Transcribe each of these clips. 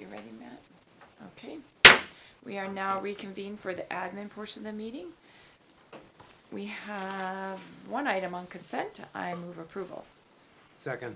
ready, Matt? Okay. We are now reconvened for the admin portion of the meeting. We have one item on consent. I move approval. Second.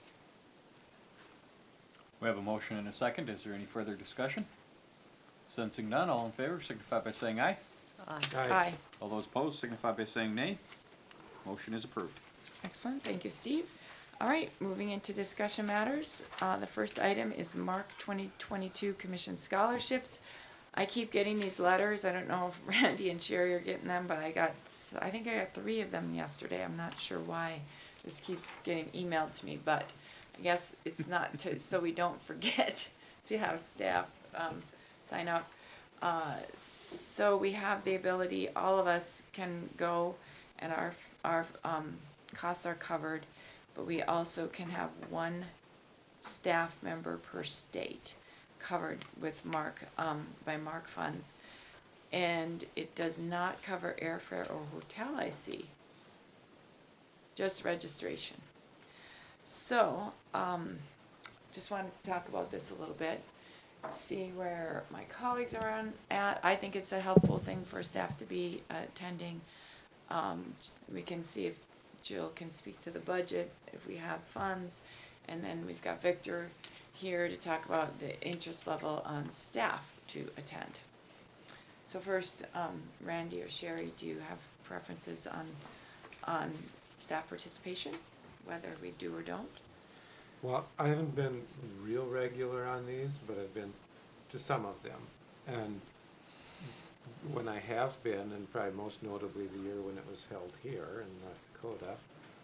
We have a motion and a second. Is there any further discussion? Sensing none, all in favor signify by saying aye. Aye. All those opposed signify by saying nay. Motion is approved. Excellent, thank you, Steve. All right, moving into discussion matters. The first item is Mark 2022 Commission Scholarships. I keep getting these letters. I don't know if Randy and Sherry are getting them, but I think I got 3 of them yesterday. I'm not sure why this keeps getting emailed to me, but I guess it's not so we don't forget to have staff sign up. So we have the ability, all of us can go and our costs are covered, but we also can have 1 staff member per state covered with by Mark funds. And it does not cover airfare or hotel, I see. Just registration. So, just wanted to talk about this a little bit. See where my colleagues are at. I think it's a helpful thing for staff to be attending. We can see if Jill can speak to the budget, if we have funds, and then we've got Victor here to talk about the interest level on staff to attend. So first, Randy or Sherry, do you have preferences on staff participation, whether we do or don't? Well, I haven't been real regular on these, but I've been to some of them. And when I have been, and probably most notably the year when it was held here in North Dakota,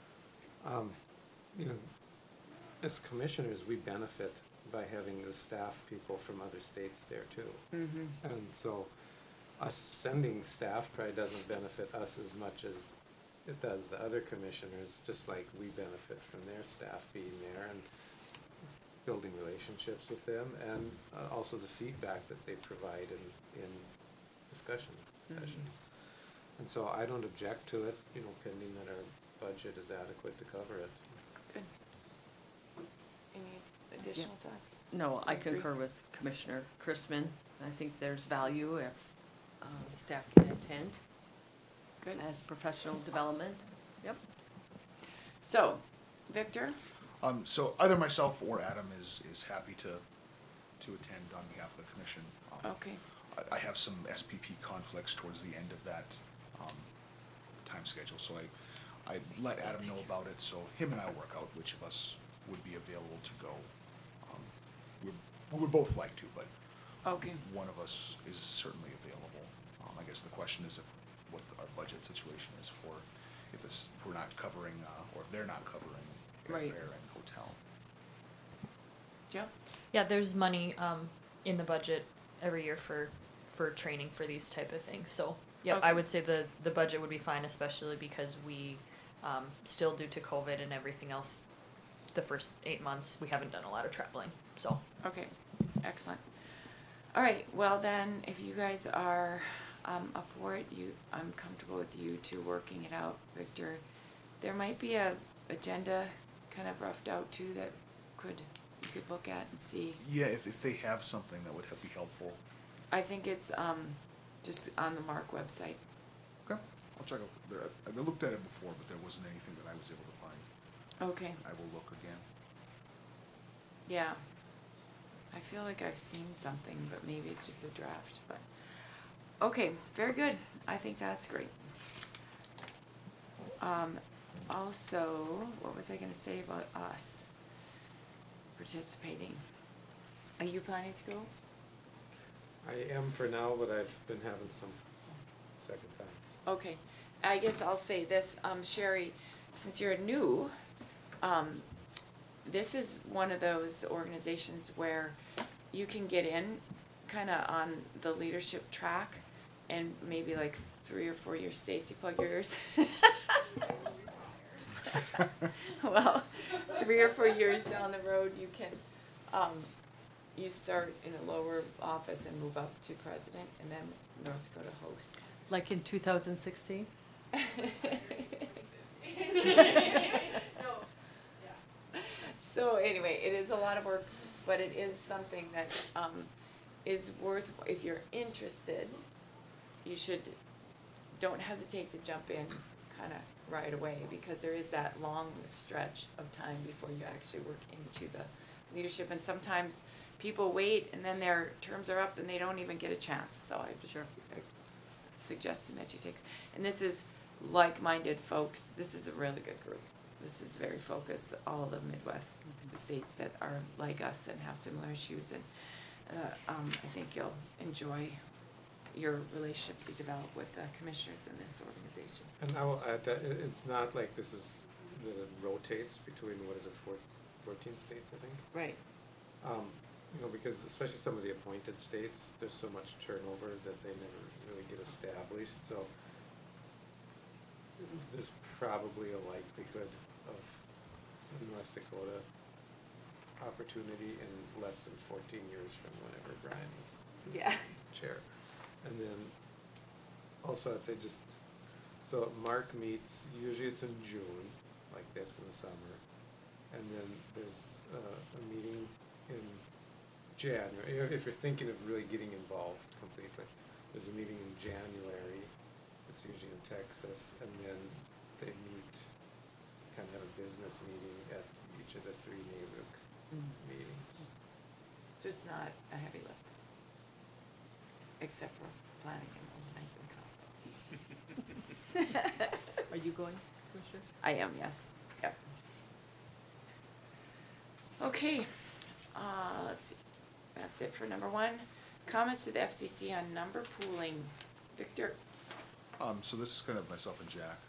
as commissioners, we benefit by having the staff people from other states there too. Mm-hmm. And so us sending staff probably doesn't benefit us as much as it does the other commissioners, just like we benefit from their staff being there and building relationships with them, and also the feedback that they provide in discussion sessions. And so I don't object to it, pending that our budget is adequate to cover it. Good. Any additional thoughts? No, I Agree. concur with Commissioner Chrisman. I think there's value if staff can attend Good. as professional development. Yep. So, Victor? So either myself or Adam is happy to attend on behalf of the commission. Okay. I have some SPP conflicts towards the end of that time schedule, so I let Adam know about it, so him and I work out which of us would be available to go. We would both like to, but Okay. one of us is certainly available. I guess the question is what our budget situation is for, if we're not covering, or if they're not covering Right. airfare and hotel. Jill? Yeah, there's money in the budget every year for training for these type of things. So yeah, Okay. I would say the budget would be fine, especially because we still, due to COVID and everything else, the first 8 months we haven't done a lot of traveling. So Okay, excellent. All right, well then, if you guys are up for it, I'm comfortable with you two working it out, Victor. There might be a agenda kind of roughed out too that you could look at and see. Yeah, if they have something that would be helpful. I think it's just on the Mark website. Okay. I'll check out there. I looked at it before, but there wasn't anything that I was able to find. Okay, I will look again. yeah. I feel like I've seen something, but maybe it's just a draft, but. Okay, very good. I think that's great. Also, what was I gonna say about us participating? Are you planning to go? I am for now, but I've been having some second thoughts. Okay, I guess I'll say this, Sherry, since you're new, this is one of those organizations where you can get in kinda on the leadership track and maybe like 3 or 4 years. Stacy, plug your ears. Well, 3 or 4 years down the road, you can, you start in a lower office and move up to president, and then North Dakota hosts. Like in 2016? So anyway, it is a lot of work but it is something that, is worth, if you're interested, you should, don't hesitate to jump in kinda right away, because there is that long stretch of time before you actually work into the leadership, and sometimes people wait and then their terms are up and they don't even get a chance, so I'm just suggesting that you take, and this is like-minded folks, this is a really good group. This is very focused, all of the Midwest states that are like us and have similar issues, and I think you'll enjoy your relationships you develop with the commissioners in this organization. And I will add that it's not like this is, that it rotates between, what is it, 14 states, I think? Right. You know, because especially some of the appointed states, there's so much turnover that they never really get established, so there's probably a likelihood of North Dakota opportunity in less than 14 years from whenever Brian was Yeah. chair. And then also I'd say just, so Mark meets, usually it's in June, like this in the summer. And then there's a meeting in January, if you're thinking of really getting involved completely. There's a meeting in January, it's usually in Texas, and then they meet, kind of have a business meeting at each of the 3 NARUC meetings. So it's not a heavy lift, except for planning and organizing conference. Are you going, Commissioner? I am, yes, yep. Okay, let's see, that's it for number 1. Comments to the FCC on number pooling. Victor? So this is kind of myself and Jack.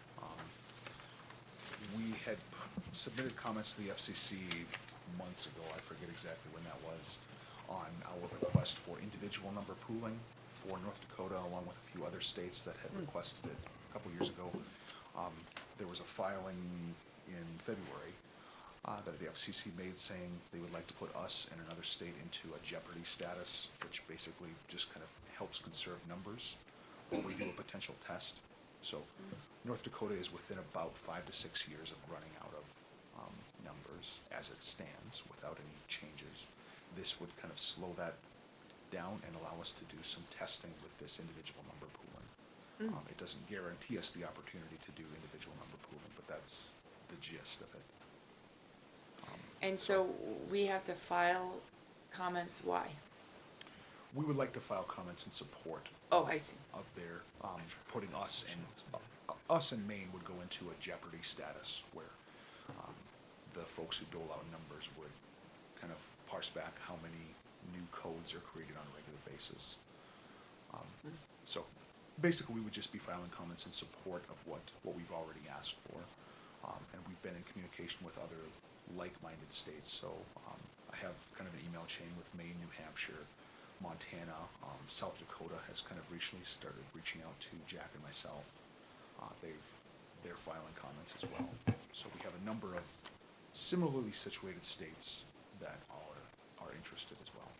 We had submitted comments to the FCC months ago, I forget exactly when that was, on our request for individual number pooling for North Dakota, along with a few other states that had requested it a couple years ago. There was a filing in February that the FCC made saying they would like to put us and another state into a jeopardy status, which basically just kind of helps conserve numbers when we do a potential test. So North Dakota is within about 5 to 6 years of running out of numbers as it stands without any changes. This would kind of slow that down and allow us to do some testing with this individual number pooling. It doesn't guarantee us the opportunity to do individual number pooling, but that's the gist of it. And so we have to file comments, why? We would like to file comments in support Oh, I see. of their putting us and Maine would go into a jeopardy status where the folks who dole out numbers would kind of parse back how many new codes are created on a regular basis. So basically, we would just be filing comments in support of what we've already asked for, and we've been in communication with other like-minded states. So I have kind of an email chain with Maine, New Hampshire, Montana, South Dakota has kind of recently started reaching out to Jack and myself. They're filing comments as well. So we have a number of similarly situated states that are interested as well.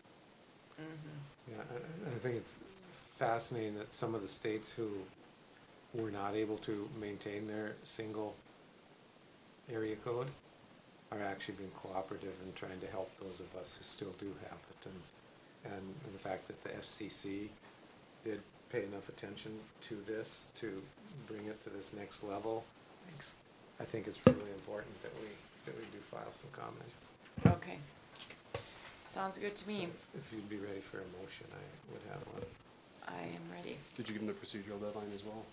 Yeah, I think it's fascinating that some of the states who were not able to maintain their single area code are actually being cooperative and trying to help those of us who still do have it. And the fact that the FCC did pay enough attention to this to bring it to this next level, I think it's really important that we do file some comments. Okay. Sounds good to me. So if you'd be ready for a motion, I would have one. I am ready. Did you give them the procedural deadline as well?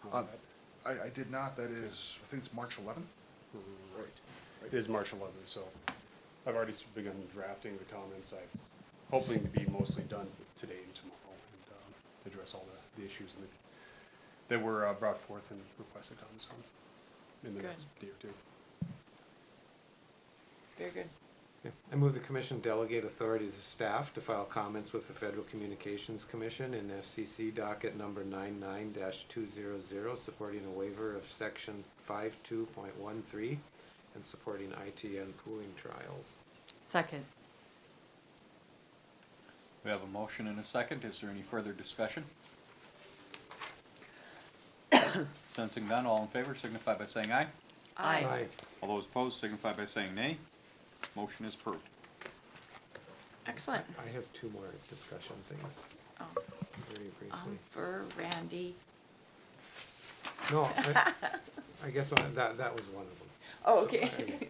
I did not. That is, I think it's March 11th. Right. It is March 11th, so I've already begun drafting the comments. I'm hoping to be mostly done today and tomorrow and address all the issues that were brought forth and requested comments on in the Good. next day or two. Very good. Yeah. I move the commission delegate authority to staff to file comments with the Federal Communications Commission in FCC docket number 99-200, supporting a waiver of section 52.13 and supporting ITN pooling trials. Second. We have a motion and a second. Is there any further discussion? Sensing none, all in favor signify by saying aye. Aye. All those opposed signify by saying nay. Motion is approved. Excellent. I have two more discussion things, Oh, very briefly. for Randy. No, I guess that was one of them. Oh, So, okay.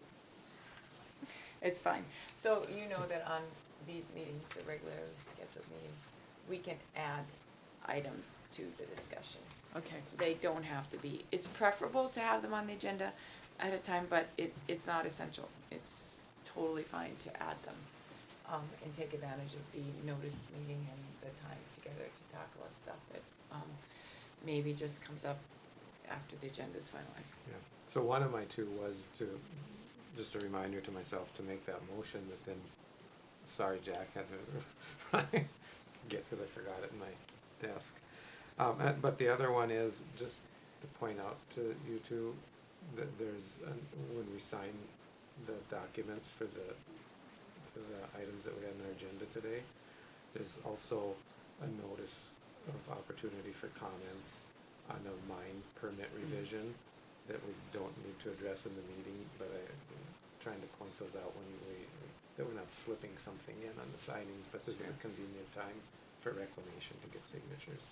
It's fine. So you know that on these meetings, the regularly scheduled meetings, we can add items to the discussion. Okay. They don't have to be, it's preferable to have them on the agenda at a time, but it's not essential. It's totally fine to add them, and take advantage of the noticed meeting and the time together to talk about stuff that, maybe just comes up after the agenda is finalized. Yeah, so one of my two was just a reminder to myself to make that motion that then, sorry, Jack, had to get, cause I forgot it in my desk. But the other one is just to point out to you two, that when we sign the documents for the items that we had on our agenda today, there's also a notice of opportunity for comments on a mine permit revision that we don't need to address in the meeting, but I'm trying to point those out when that we're not slipping something in on the signings, but this is a convenient time for reclamation to get signatures.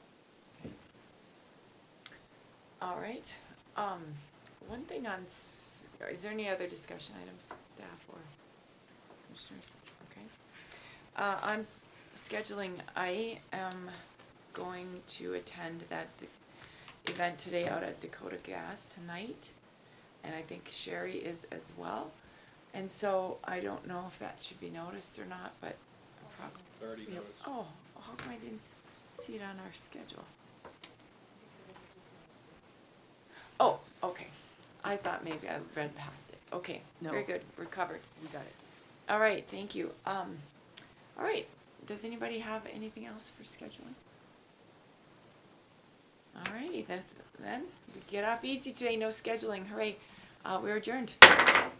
All right, one thing on, is there any other discussion items, staff or commissioners? Okay. On scheduling, I am going to attend that event today out at Dakota Gas tonight, and I think Sherry is as well. And so I don't know if that should be noticed or not, but It's already Yep. noticed. Oh, how come I didn't see it on our schedule? Oh, okay. I thought maybe I read past it. Okay, very No. good, we're covered. We got it. All right, thank you. All right, does anybody have anything else for scheduling? All righty, then we get off easy today, no scheduling, hooray. We're adjourned.